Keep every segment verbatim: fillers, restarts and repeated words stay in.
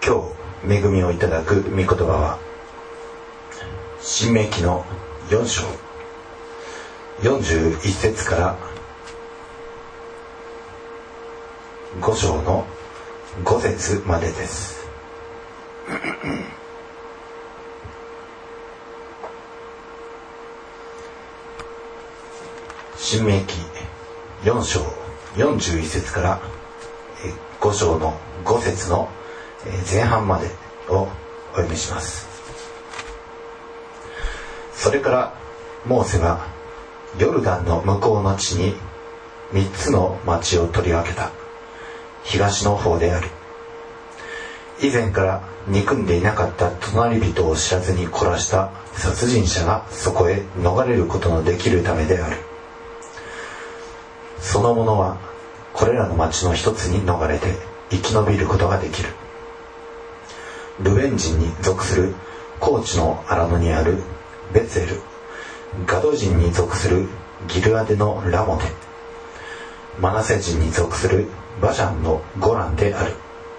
今日恵みをいただく御言葉は申命記のよん章よんじゅういち節からご章のご節までです。申命記よん章よんじゅういち節からご章のご節の前半までをお読みします。それからモーセはヨルダンの向こうの地に三つの町を取り分けた。東の方である。以前から憎んでいなかった隣人を知らずに殺した殺人者がそこへ逃れることのできるためである。その者はこれらの町の一つに逃れて生き延びることができる。ルベン人に属する高地の荒野にあるベツエル、ガド人に属するギルアデのラモテ、マナセ人に属するバシャンのゴランである。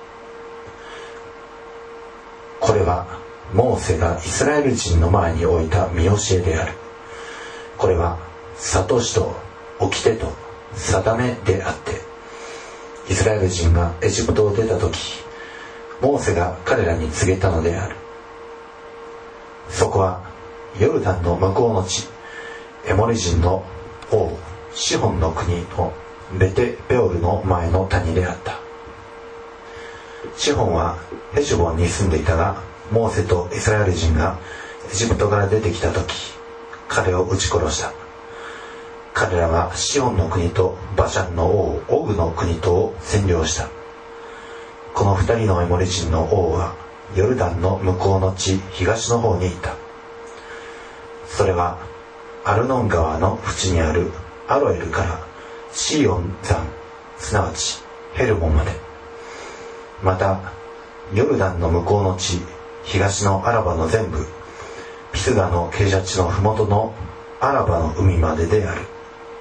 これはモーセがイスラエル人の前に置いた見教えである。これは諭しと掟と定めであって、イスラエル人がエジプトを出た時、モーセが彼らに告げたのである。そこはヨルダンの向こうの地、エモリ人の王シホンの国のベテペオルの前の谷であった。シホンはヘシュボンに住んでいたが、モーセとイスラエル人がエジプトから出てきた時、彼を撃ち殺した。彼らはシホンの国とバシャンの王オグの国とを占領した。この二人のエモリ人の王はヨルダンの向こうの地東の方にいた。それはアルノン川の淵にあるアロエルからシーオン山、すなわちヘルモンまで、またヨルダンの向こうの地東のアラバの全部、ピスガの傾斜地のふもとのアラバの海までである。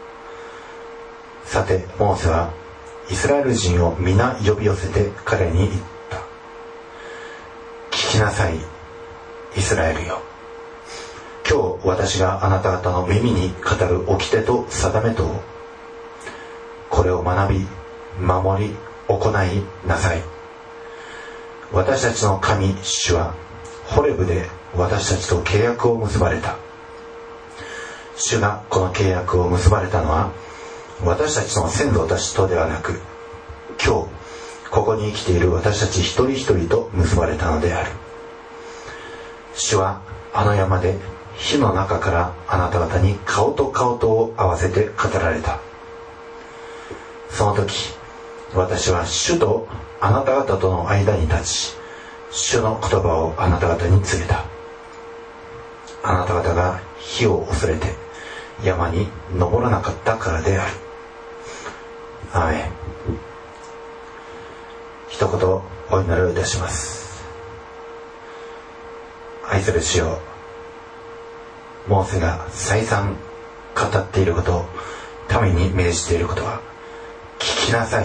さてモーセはイスラエル人を皆呼び寄せて彼に言った。聞きなさい、イスラエルよ。今日私があなた方の耳に語る掟と定めとを、これを学び守り行いなさい。私たちの神主はホレブで私たちと契約を結ばれた。主がこの契約を結ばれたのは私たちの先祖たちとではなく、今日ここに生きている私たち一人一人と結ばれたのである。主はあの山で火の中からあなた方に顔と顔とを合わせて語られた。その時私は主とあなた方との間に立ち、主の言葉をあなた方に告げた。あなた方が火を恐れて山に登らなかったからである。アーメン。一言お祈りをいたします。愛する主よ、モーセが再三語っていること、民に命じていることは、聞きなさい、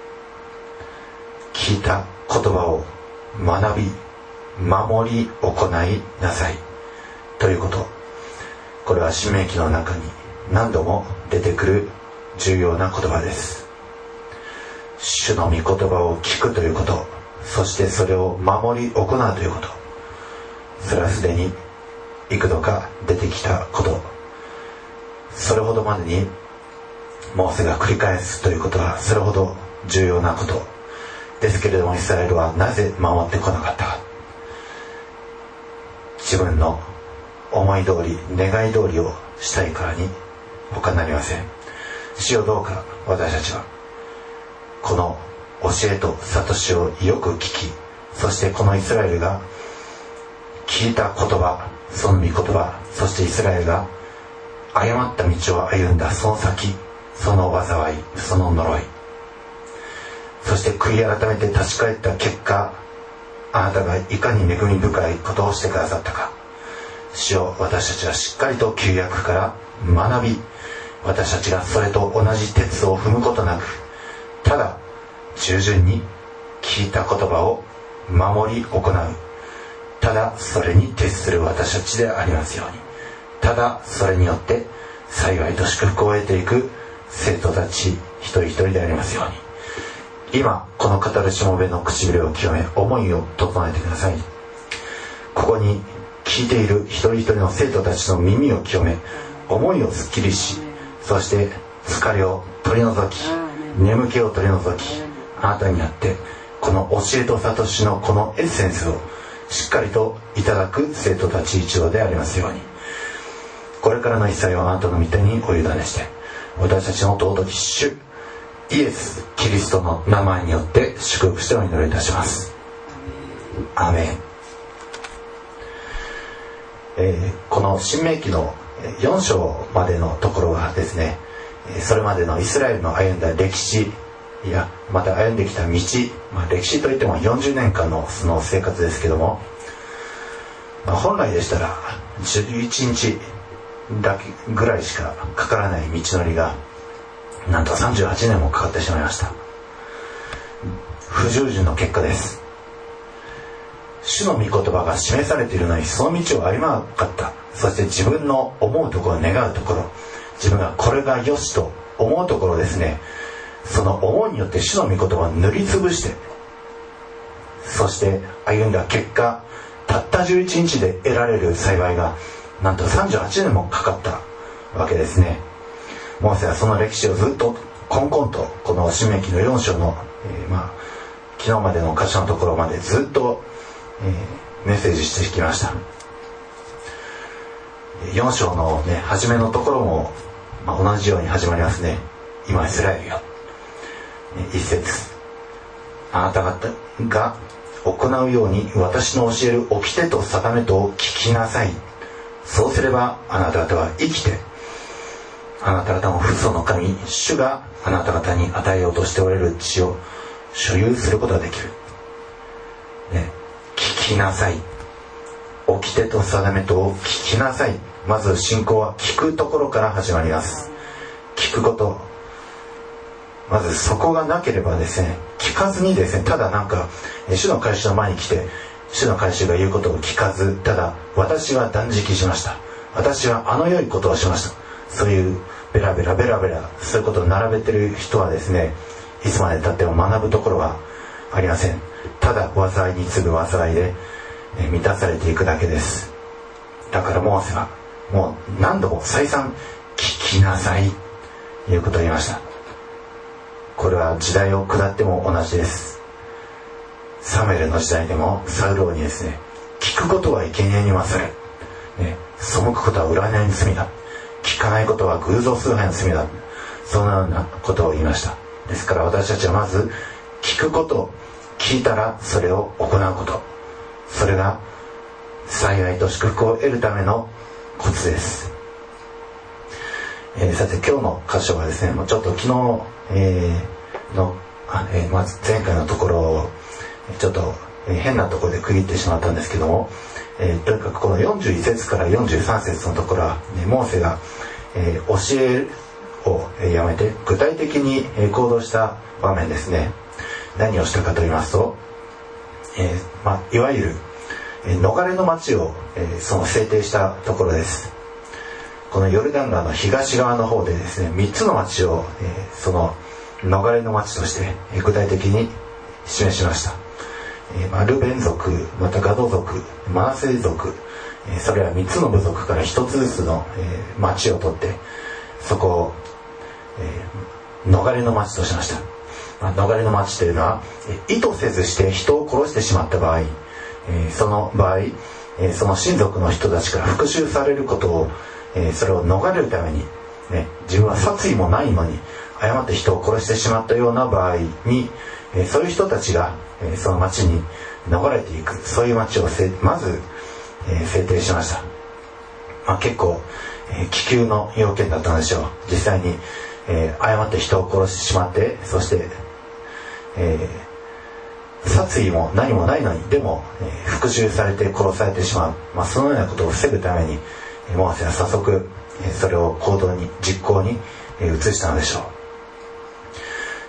聞いた言葉を学び守り行いなさいということ。これは申命記の中に何度も出てくる重要な言葉です。主の御言葉を聞くということ、そしてそれを守り行うということ、それはすでに幾度か出てきたこと。それほどまでにモーセが繰り返すということはそれほど重要なことですけれども、イスラエルはなぜ守ってこなかったか。自分の思い通り願い通りをしたいからに他なりません。主よ、どうか私たちはこの教えと諭しをよく聞き、そしてこのイスラエルが聞いた言葉、その御言葉、そしてイスラエルが誤った道を歩んだその先、その災い、その呪い、そして悔い改めて立ち返った結果、あなたがいかに恵み深いことをしてくださったか。主よ、私たちはしっかりと旧約から学び、私たちがそれと同じ鉄を踏むことなく、ただ従順に聞いた言葉を守り行う。ただそれに徹する私たちでありますように。ただそれによって幸いと祝福を得ていく生徒たち一人一人でありますように。今この語るしもべの唇を清め、思いを整えてください。ここに聞いている一人一人の生徒たちの耳を清め、思いをすっきりし、そして疲れを取り除き、眠気を取り除き、あなたにあってこの教えと悟しのこのエッセンスをしっかりといただく生徒たち一同でありますように。これからの一切をあなたの御手にお委ねして、私たちの尊き主イエス・キリストの名前によって祝福してお祈りいたします。アーメン。えー、この新明記のよん章までのところはですね、それまでのイスラエルの歩んだ歴史やまた歩んできた道、まあ、歴史といってもよんじゅうねんかんのその生活ですけども、まあ、本来でしたらじゅういちにちだけぐらいしかかからない道のりがなんとさんじゅうはちねんもかかってしまいました。不従順の結果です。主の御言葉が示されているのにその道を歩まなかった。そして自分の思うところ、願うところ、自分がこれが良しと思うところですね、その思いによって主の御言葉を塗りつぶして、そして歩んだ結果、たったじゅういちにちで得られる幸いがなんとさんじゅうはちねんもかかったわけですね。モーセはその歴史をずっとコンコンとこの新明記のよん章の、えー、まあ昨日までの箇所のところまでずっと、えー、メッセージしてきました。よん章のね初めのところも、まあ、同じように始まりますね。今イスラエルよ、一節、あなた方が行うように私の教える掟と定めとを聞きなさい。そうすればあなた方は生きて、あなた方の父祖の神主があなた方に与えようとしておられる地を所有することができる、ね、聞きなさい。掟と定めとを聞きなさい。まず信仰は聞くところから始まります。聞くこと、まずそこがなければですね、聞かずにですね、ただなんか主の会衆の前に来て主の会衆が言うことを聞かず、ただ私は断食しました、私はあの良いことをしました、そういうベラベラベラベラそういうことを並べてる人はですね、いつまでたっても学ぶところはありません。ただ災いに次ぐ災いで満たされていくだけです。だからモーセはもう何度も再三聞きなさいということを言いました。これは時代を下っても同じです。サムエルの時代でもサウル王にですね、聞くことは生贄に勝る、ね、背くことは占いの罪だ、聞かないことは偶像崇拝の罪だ、そのようなことを言いました。ですから私たちはまず聞くこと、聞いたらそれを行うこと、それが幸いと祝福を得るためのコツです。えー、さて今日の箇所はですね、もうちょっと昨日、えー、の、あえー、まず前回のところをちょっと、えー、変なところで区切ってしまったんですけども、えー、とにかくこのよんじゅういち節からよんじゅうさん節のところは、ね、モーセが、えー、教えを、えー、やめて具体的に、えー、行動した場面ですね。何をしたかと言いますと、えーまあ、いわゆる、えー、逃れの町を、えー、その制定したところです。このヨルダン川の東側の方でですね、みっつの町を、えー、その逃れの町として、えー、具体的に示しました。えーまあ、ルベン族、またガド族、マナセ族、えー、それはみっつの部族からひとつずつの、えー、町を取って、そこを、えー、逃れの町としました。まあ、逃れの町というのは、えー、意図せずして人を殺してしまった場合、えー、その場合、えー、その親族の人たちから復讐されることを、えー、それを逃れるために、ね、自分は殺意もないのに誤って人を殺してしまったような場合に、えー、そういう人たちが、えー、その町に逃れていく、そういう町をせまず、えー、制定しました。まあ、結構、えー、気球の要件だったんでしょう。実際に、えー、誤って人を殺してしまって、そして、えー、殺意も何もないのにでも、えー、復讐されて殺されてしまう、まあ、そのようなことを防ぐためにモーセは早速それを行動に実行に移したのでしょ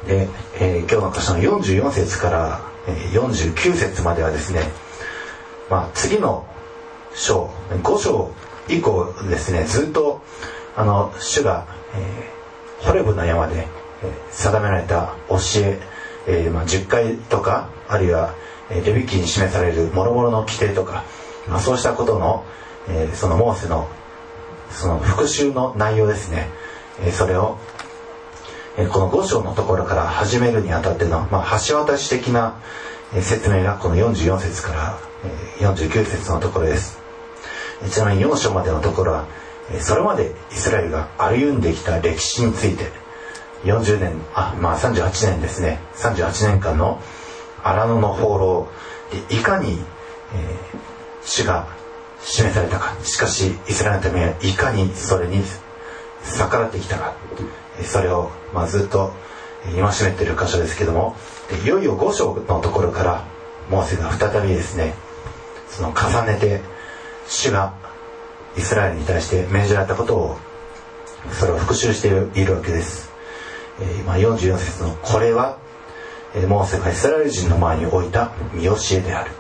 で、えー、今日の箇所のよんじゅうよん節からよんじゅうきゅう節まではですね、まあ、次の章ご章以降ですね、ずっとあの主が、えー、ホレブの山で、えー、定められた教え、えーまあ、じゅっかいとか、あるいは、えー、レビ記に示される諸々の規定とか、まあ、そうしたことの、えー、そのモーセのその復習の内容ですね、えー、それを、えー、このご章のところから始めるにあたっての、まあ、橋渡し的な、えー、説明がこのよんじゅうよん節から、えー、よんじゅうきゅう節のところです。えー、ちなみによん章までのところは、えー、それまでイスラエルが歩んできた歴史についてよんじゅうねん、あ、まあさんじゅうはちねんですね、さんじゅうはちねんかんの荒野の放浪でいかに、えー、主が示されたか、しかしイスラエルのためにいかにそれに逆らってきたか、それを、まあ、ずっと戒めている箇所ですけども、でいよいよご章のところからモーセが再びですね、その重ねて主がイスラエルに対して命じられたことをそれを復習しているわけです。えーまあ、よんじゅうよん節のこれはモーセがイスラエル人の前に置いた見教えである。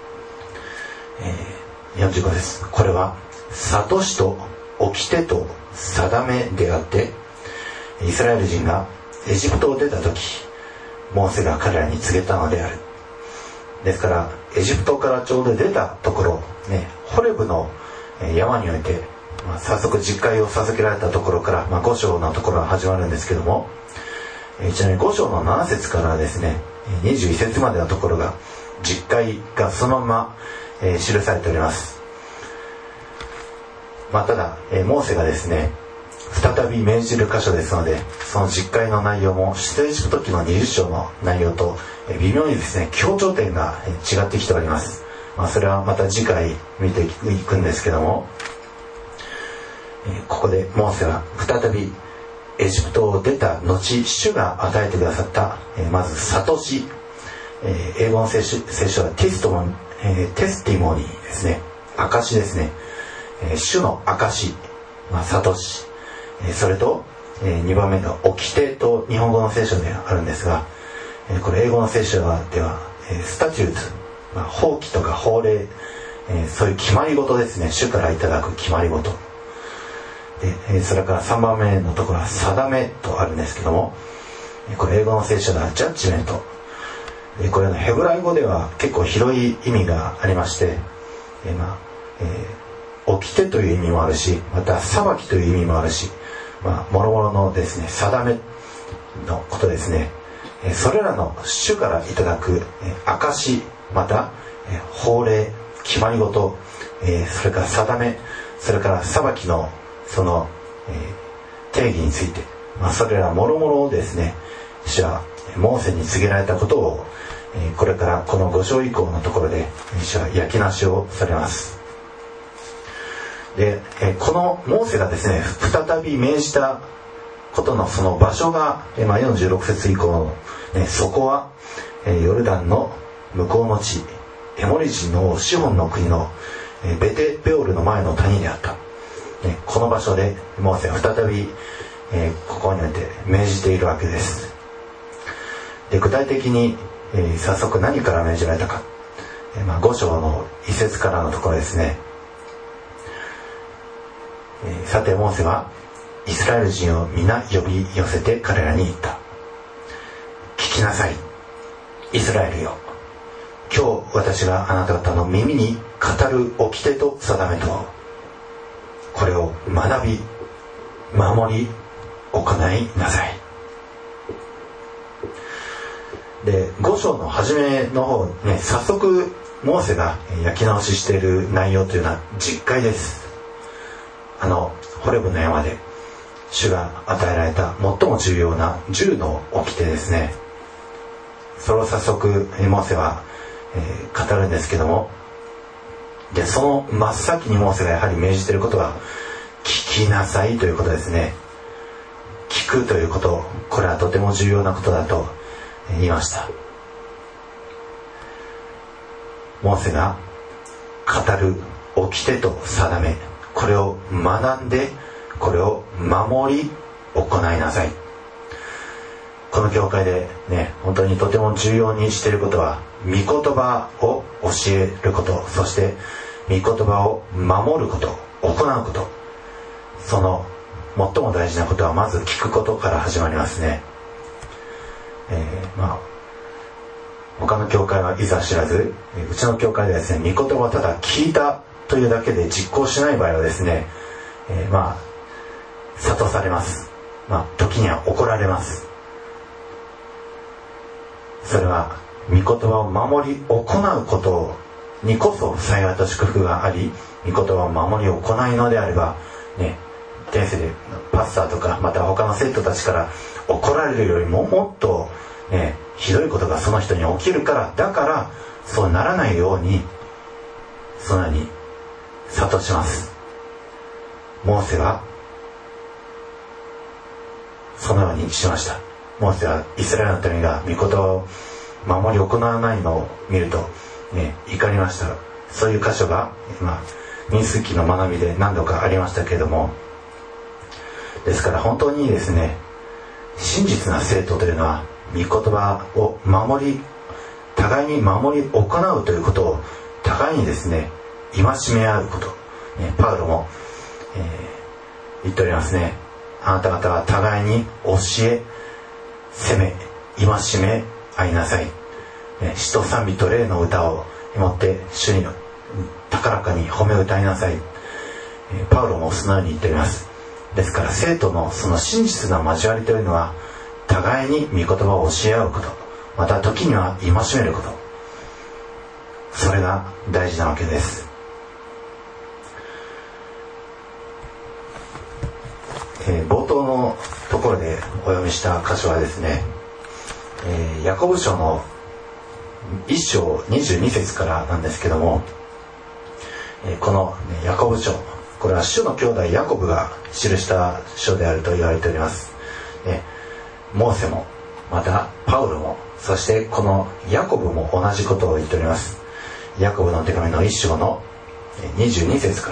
えー、よんじゅうご節、これは諭しと掟と定めであって、イスラエル人がエジプトを出た時モーセが彼らに告げたのである。ですからエジプトからちょうど出たところ、ね、ホレブの山において、まあ、早速実会を授けられたところから、まあ、ご章のところが始まるんですけども、えー、ちなみにご章のなな節からですねにじゅういち節までのところが実会がそのまま、えー、記されております。まあ、ただ、えー、モーセがですね再び命じる箇所ですので、その実会の内容も出エジプト記のにじゅう章の内容と、えー、微妙にですね強調点が違ってきております。まあ、それはまた次回見ていくんですけども、えー、ここでモーセは再びエジプトを出た後、主が与えてくださった、えー、まず諭し、えー、英語の聖書、聖書はテストモニ、えー、テスティモニーですね、証ですね、えー、主の証、まあ、諭し、えー、それと、えー、にばんめの掟と日本語の聖書であるんですが、えー、これ英語の聖書では、えー、スタチュート、まあ、法規とか法令、えー、そういう決まり事ですね、主からいただく決まり事で、えー、それからさんばんめのところは定めとあるんですけども、えー、これ英語の聖書ではジャッジメント、えー、これのヘブライ語では結構広い意味がありまして、えーまあえー、掟という意味もあるし、また裁きという意味もあるし、まあ、諸々のですね定めのことですね、えー、それらの主からいただく、えー、証、また、えー、法令、決まり事、えー、それから定め、それから裁きのその、えー、定義について、まあ、それらもろもろをですね、主はモーセに告げられたことを、えー、これからこのご章以降のところで主は焼きなしをされます。で、えー、このモーセがですね再び命じたことのその場所が、えーまあ、よんじゅうろく節以降の、ね、そこは、えー、ヨルダンの向こうの地、エモリ人のシホンの国の、えー、ベテペオルの前の谷であった。ね、この場所でモーセは再び、えー、ここにおいて命じているわけです。で、具体的に、えー、早速何から命じられたか、えーまあ、ご章の一節からのところですね、えー、さてモーセはイスラエル人を皆呼び寄せて彼らに言った。聞きなさい、イスラエルよ、今日私があなた方の耳に語る掟と定めと、これを学び守り行いなさい。で、ご章の初めの方ね、早速モーセが焼き直ししている内容というのは実会です。あのホレブの山で主が与えられた最も重要なじゅうの掟ですね。それを早速モーセは、えー、語るんですけども、でその真っ先にモーセがやはり命じていることは聞きなさいということですね。聞くということ、これはとても重要なことだと言いました。モーセが語る掟と定め、これを学んでこれを守り行いなさい。 この教会でね、本当にとても重要にしていることは、御言葉を教えること、そして御言葉を守ること、行うこと。その最も大事なことはまず聞くことから始まりますね。えー、まあ他の教会はいざ知らず、うちの教会ではですね、御言葉をただ聞いたというだけで実行しない場合はですね、えー、まあ諭されます。まあ時には怒られます。それは御言葉を守り行うことにこそ幸いと祝福があり、御言葉を守り行いのであればね、天性でパスターとかまた他の生徒たちから怒られるよりももっとね、ひどいことがその人に起きるから、だからそうならないようにそのように諭します。モーセはそのようにしました。モーセはイスラエルの民が御言葉を守り行わないのを見ると、ね、怒りました。そういう箇所が、まあ、民数記の学びで何度かありましたけれども、ですから本当にですね、真実な生徒というのは御言葉を守り、互いに守り行うということを互いにですね、戒め合うこと、ね、パウロも、えー、言っておりますね。あなた方は互いに教え、責め、戒め合いなさい。ね、詩と賛美と霊の歌を持って主に高らかに褒め歌いなさい。えー、パウロもそのように言っております。ですから生徒のその真実な交わりというのは、互いに御言葉を教え合うこと、また時には戒めること、それが大事なわけです。えー、冒頭のところでお読みした箇所はですね、えー、ヤコブ書のいっ章にじゅうに節からなんですけども、えー、この、ね、ヤコブ書、これは主の兄弟ヤコブが記した書であると言われております。ね、モーセもまたパウロも、そしてこのヤコブも同じことを言っております。ヤコブの手紙のいっ章のにじゅうに節から、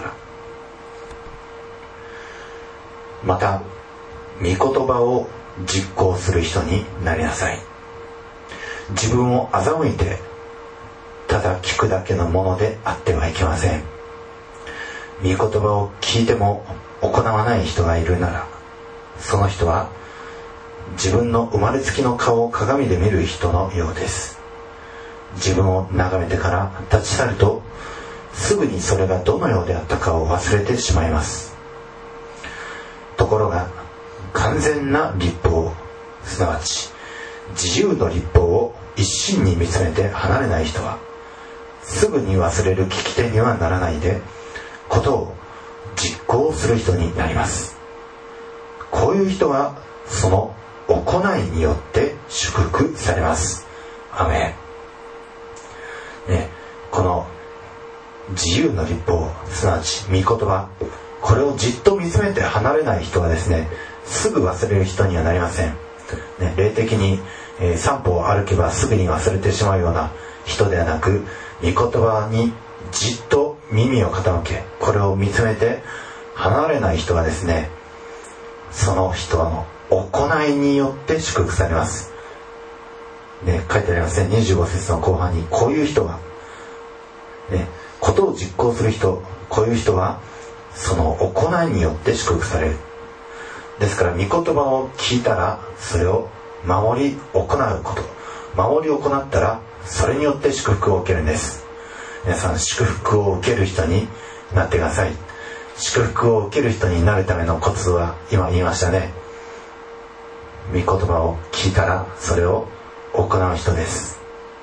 また御言葉を実行する人になりなさい。自分を欺いてただ聞くだけのものであってはいけません。御言葉を聞いても行わない人がいるなら、その人は自分の生まれつきの顔を鏡で見る人のようです。自分を眺めてから立ち去ると、すぐにそれがどのようであったかを忘れてしまいます。ところが完全な律法、すなわち自由の律法を一心に見つめて離れない人は、すぐに忘れる聞き手にはならないで、ことを実行する人になります。こういう人はその行いによって祝福されます。アメン。ね、この自由の律法、すなわち御言葉、これをじっと見つめて離れない人はですね、すぐ忘れる人にはなりません。ね、霊的に、えー、散歩を歩けばすぐに忘れてしまうような人ではなく、御言葉にじっと耳を傾け、これを見つめて離れない人はですね、その人の行いによって祝福されます。ね、書いてありますね。にじゅうご節の後半に、こういう人は、ね、ことを実行する人、こういう人はその行いによって祝福される。ですから御言葉を聞いたらそれを守り行うこと、守り行ったらそれによって祝福を受けるんです。皆さん、祝福を受ける人になってください。祝福を受ける人になるためのコツは今言いましたね。御言葉を聞いたらそれを行う人です。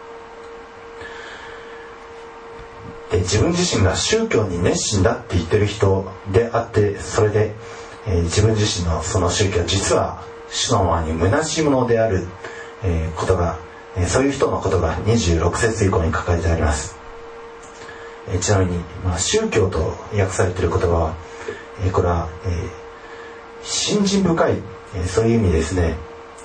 で、自分自身が宗教に熱心だって言ってる人であって、それで、えー、自分自身のその宗教実は主の前に虚しいものである、えー、ことが、えー、そういう人のことがにじゅうろく節以降に書かれてあります。えー、ちなみに、まあ、宗教と訳されている言葉は、えー、これは、えー、信心深い、えー、そういう意味ですね。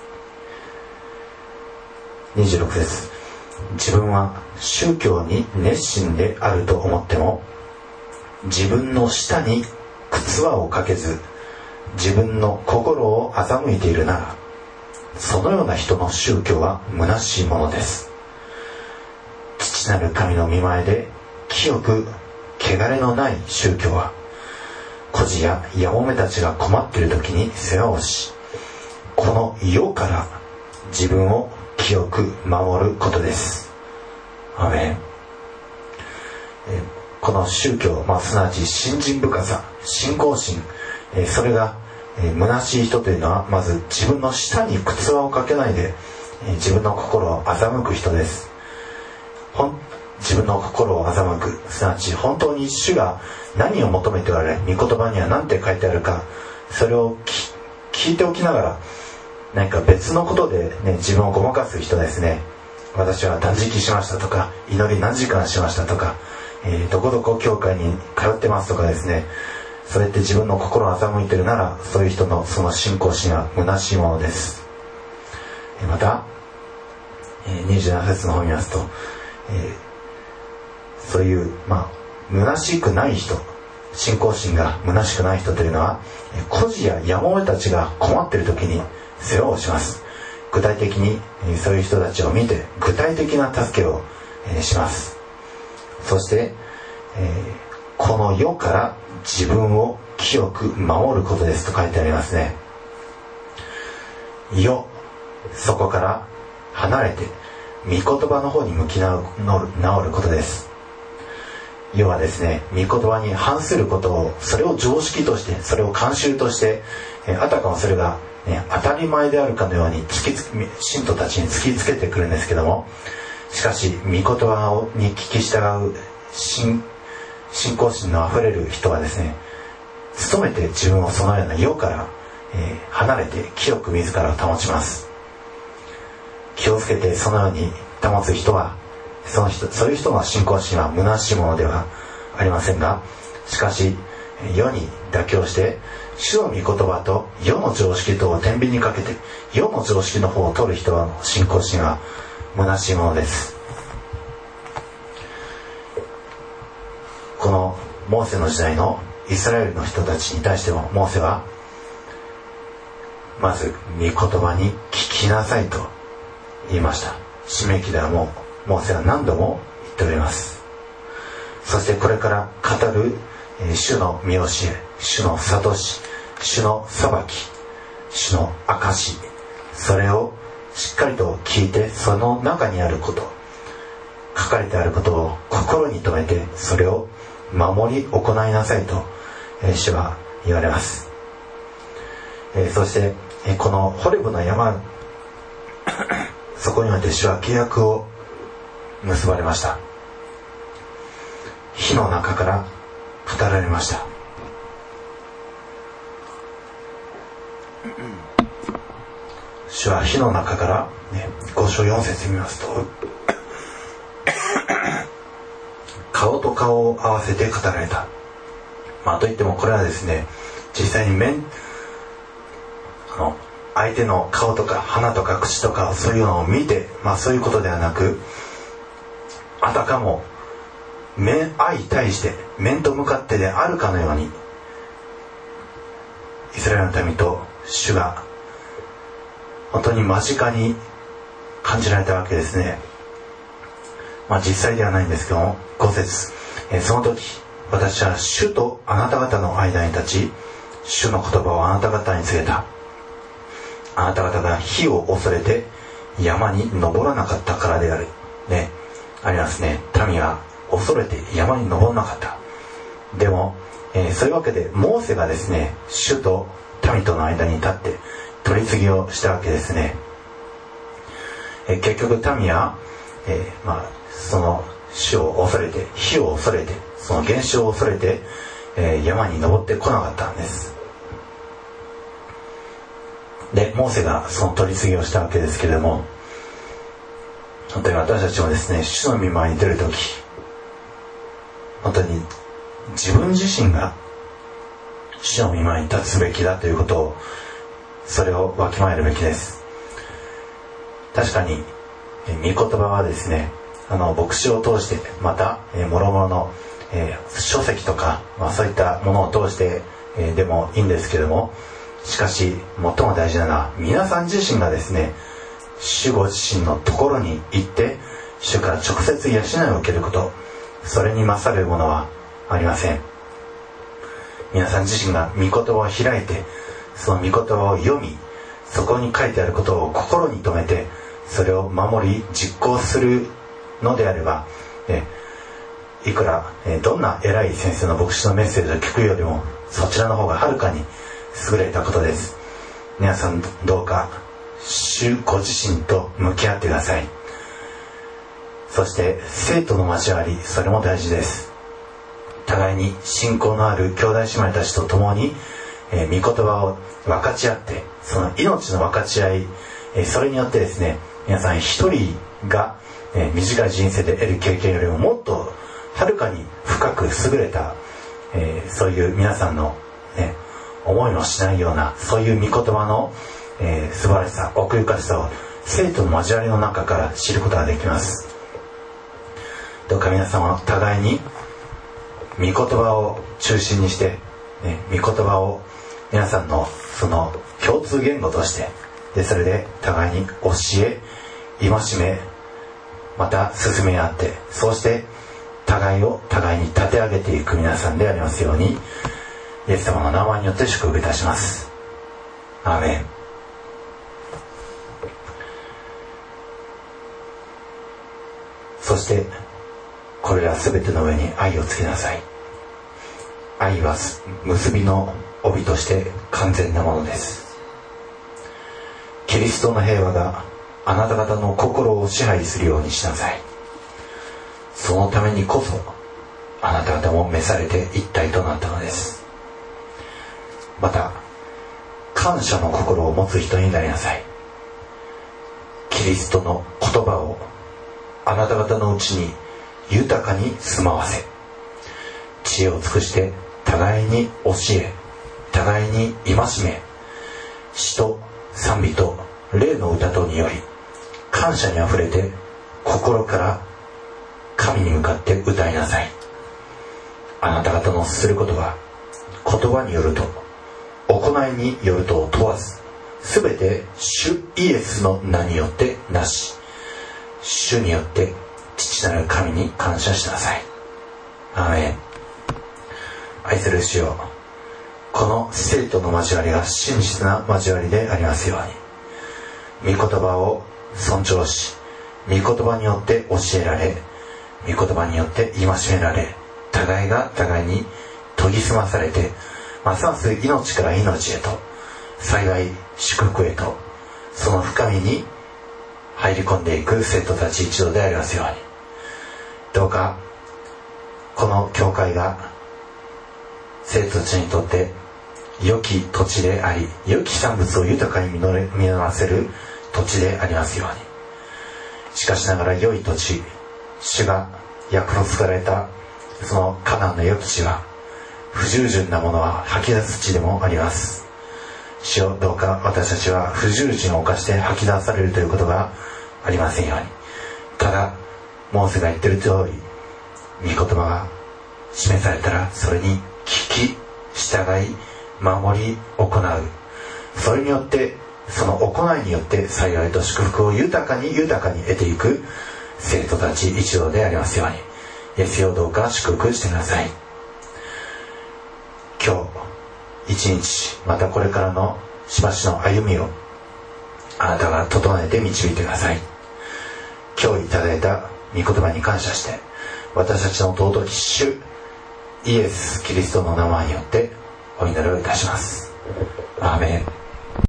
にじゅうろく節、自分は宗教に熱心であると思っても、自分の舌に靴輪をかけず自分の心を欺いているなら、 そのような人の宗教は虚しいものです。父なる神の御前で清く汚れのない宗教は、孤児ややもめたちが困っている時に世話をし、この世から自分を清く守ることです。アメン。えこの宗教、まあ、すなわち信心深さ、信仰心、えそれが、え虚しい人というのは、まず自分の舌に靴輪をかけないで、え自分の心を欺く人です。ほん自分の心を欺く、すなわち本当に主が何を求めておられ、御言葉には何て書いてあるか、それを聞いておきながら、何か別のことで、ね、自分をごまかす人ですね。私は断食しましたとか、祈り何時間しましたとか、えー、どこどこ教会に通ってますとかですね、それって自分の心を欺いているなら、そういう人のその信仰心は虚しいものです。えー、また、えー、にじゅうなな節の方を見ますと、えーそういう、まあ、虚しくない人、信仰心が虚しくない人というのは、孤児ややもめたちが困っている時に世話をします。具体的にそういう人たちを見て、具体的な助けをします。そして、えー、この世から自分を清く守ることですと書いてありますね。世、そこから離れて、御言葉の方に向き直ることです。要はですね、御言葉に反することを、それを常識として、それを慣習として、えあたかもそれが、ね、当たり前であるかのように突きつ信徒たちに突きつけてくるんですけども、しかし御言葉に聞き従う 信, 信仰心のあふれる人はですね、努めて自分をそのような世から、えー、離れて清く自らを保ちます。気をつけてそのように保つ人は、その人、そういう人の信仰心は虚しいものではありませんが、しかし世に妥協して主の御言葉と世の常識とを天秤にかけて世の常識の方を取る人は信仰心は虚しいものです。このモーセの時代のイスラエルの人たちに対しても、モーセはまず御言葉に聞きなさいと言いました。申命記ではもうモーセは何度も言っております。そしてこれから語る、えー、主の見教え、主の諭し、主の裁き、主の証し、それをしっかりと聞いて、その中にあること、書かれてあることを心に留めて、それを守り行いなさいと、えー、主は言われます。えー、そして、えー、このホレブの山そこにおいて主は契約を結ばれました。火の中から語られました。主は火の中から、ね、ご章よん節見ますと顔と顔を合わせて語られた。まあといってもこれはですね、実際に面あの相手の顔とか鼻とか口とかそういうのを見て、まあそういうことではなく、あたかも面相対して面と向かってであるかのように、イスラエルの民と主が本当に間近に感じられたわけですね。まあ実際ではないんですけども、ご節、えー、その時私は主とあなた方の間に立ち、主の言葉をあなた方に告げた。あなた方が火を恐れて山に登らなかったからである。ね、ありますね。民は恐れて山に登らなかった。でも、えー、そういうわけでモーセがですね、主と民との間に立って取り次ぎをしたわけですね。えー、結局民は、えー、まあその主を恐れて、火を恐れて、その現象を恐れて、えー、山に登ってこなかったんです。で、モーセがその取り次ぎをしたわけですけれども、本当に私たちもですね、主の御前に出るとき、本当に自分自身が主の御前に立つべきだということを、それをわきまえるべきです。確かに御言葉はですね、あの牧師を通して、またもろもろの、えー、書籍とか、まあ、そういったものを通して、えー、でもいいんですけども、 しかし最も大事なのは皆さん自身がですね、主ご自身のところに行って主から直接養いを受けること、それに勝るものはありません。皆さん自身が御言葉を開いて、その御言葉を読み、そこに書いてあることを心に留めて、それを守り実行するのであれば、えいくらえどんな偉い先生の牧師のメッセージを聞くよりもそちらの方がはるかに優れたことです。皆さんどうか主ご自身と向き合ってください。そして生徒の交わり、それも大事です。互いに信仰のある兄弟姉妹たちと共に、えー、御言葉を分かち合って、その命の分かち合い、えー、それによってですね、皆さん一人が、えー、短い人生で得る経験よりももっとはるかに深く優れた、えー、そういう皆さんの、ね、思いもしないようなそういう御言葉の、えー、素晴らしさ、奥ゆかしさを生徒の交わりの中から知ることができます。どうか皆様は互いに御言葉を中心にして、ね、御言葉を皆さんのその共通言語として、でそれで互いに教え、戒め、また進め合って、そうして互いを互いに立て上げていく皆さんでありますように、イエス様の名前によって祝福いたします。アーメン。そしてこれらすべての上に愛をつけなさい。愛は結びの帯として完全なものです。キリストの平和があなた方の心を支配するようにしなさい。そのためにこそあなた方も召されて一体となったのです。また感謝の心を持つ人になりなさい。キリストの言葉をあなた方のうちに豊かに住まわせ、知恵を尽くして互いに教え、互いに戒め、詩と賛美と霊の歌等により感謝にあふれて心から神に向かって歌いなさい。あなた方のすることは言葉によると行いによるとを問わず、すべて主イエスの名によってなし、主によって父なる神に感謝しなさい。アーメン。愛する主よ、この生徒の交わりが真実な交わりでありますように、御言葉を尊重し、御言葉によって教えられ、御言葉によって戒められ、互いが互いに研ぎ澄まされて、ますます命から命へと、幸い祝福へと、その深みに入り込んでいく生徒たち一同でありますように、どうかこの教会が生徒たちにとって良き土地であり、良き産物を豊かに実らせる土地でありますように。しかしながら良い土地、主が約束されたそのカナンの良き地は不従順なものは吐き出す地でもあります。主よ、どうか私たちは不従順を犯して吐き出されるということがありませんように。ただモーセが言っている通り、御言葉が示されたらそれに聞き従い守り行う、それによってその行いによって幸いと祝福を豊かに豊かに得ていく生徒たち一同でありますように、イエスよ、どうか祝福してください。今日一日、またこれからのしばしの歩みをあなたが整えて導いてください。今日いただいた御言葉に感謝して、私たちの尊き主イエス・キリストの名前によってお祈りをいたします。アーメン。